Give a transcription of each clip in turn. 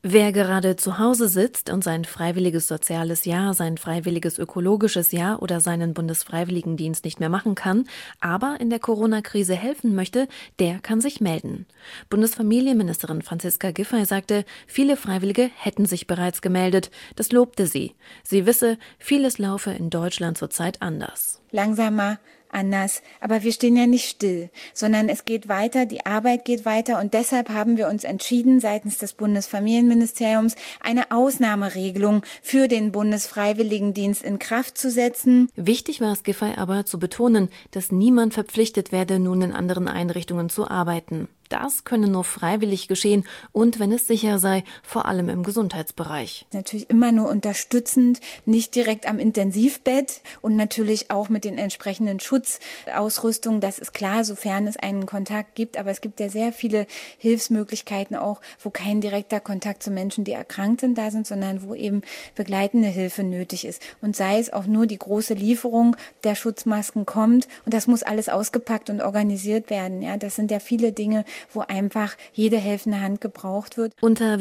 Wer gerade zu Hause sitzt und sein freiwilliges soziales Jahr, sein freiwilliges ökologisches Jahr oder seinen Bundesfreiwilligendienst nicht mehr machen kann, aber in der Corona-Krise helfen möchte, der kann sich melden. Bundesfamilienministerin Franziska Giffey sagte, viele Freiwillige hätten sich bereits gemeldet. Das lobte sie. Sie wisse, vieles laufe in Deutschland zurzeit anders. Langsamer, anders. Aber wir stehen ja nicht still, sondern es geht weiter, die Arbeit geht weiter und deshalb haben wir uns entschieden, seitens des Bundesfamilienministeriums eine Ausnahmeregelung für den Bundesfreiwilligendienst in Kraft zu setzen. Wichtig war es Giffey aber zu betonen, dass niemand verpflichtet werde, nun in anderen Einrichtungen zu arbeiten. Das könne nur freiwillig geschehen und wenn es sicher sei, vor allem im Gesundheitsbereich. Natürlich immer nur unterstützend, nicht direkt am Intensivbett und natürlich auch mit den entsprechenden Schutzausrüstungen. Das ist klar, sofern es einen Kontakt gibt. Aber es gibt ja sehr viele Hilfsmöglichkeiten auch, wo kein direkter Kontakt zu Menschen, die erkrankt sind, da sind, sondern wo eben begleitende Hilfe nötig ist. Und sei es auch nur die große Lieferung der Schutzmasken kommt und das muss alles ausgepackt und organisiert werden. Ja, das sind ja viele Dinge, wo einfach jede helfende Hand gebraucht wird. Unter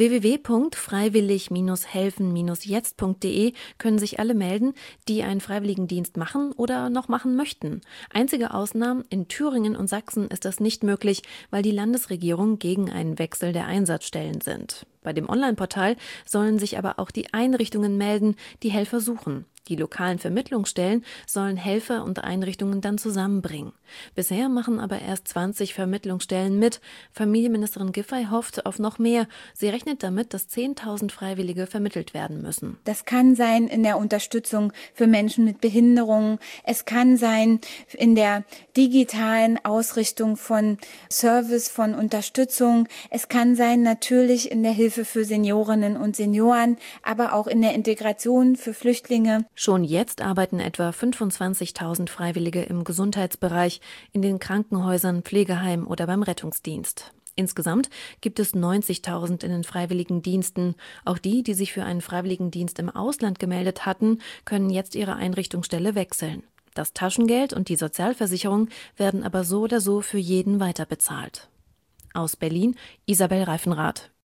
www.freiwillig-helfen-jetzt.de können sich alle melden, die einen Freiwilligendienst machen oder noch machen möchten. Einzige Ausnahmen, in Thüringen und Sachsen ist das nicht möglich, weil die Landesregierung gegen einen Wechsel der Einsatzstellen sind. Bei dem Online-Portal sollen sich aber auch die Einrichtungen melden, die Helfer suchen. Die lokalen Vermittlungsstellen sollen Helfer und Einrichtungen dann zusammenbringen. Bisher machen aber erst 20 Vermittlungsstellen mit. Familienministerin Giffey hofft auf noch mehr. Sie rechnet damit, dass 10.000 Freiwillige vermittelt werden müssen. Das kann sein in der Unterstützung für Menschen mit Behinderungen. Es kann sein in der digitalen Ausrichtung von Service, von Unterstützung. Es kann sein natürlich in der Hilfe für Seniorinnen und Senioren, aber auch in der Integration für Flüchtlinge. Schon jetzt arbeiten etwa 25.000 Freiwillige im Gesundheitsbereich, in den Krankenhäusern, Pflegeheimen oder beim Rettungsdienst. Insgesamt gibt es 90.000 in den Freiwilligendiensten. Auch die, die sich für einen Freiwilligendienst im Ausland gemeldet hatten, können jetzt ihre Einrichtungsstelle wechseln. Das Taschengeld und die Sozialversicherung werden aber so oder so für jeden weiterbezahlt. Aus Berlin, Isabel Reifenrath.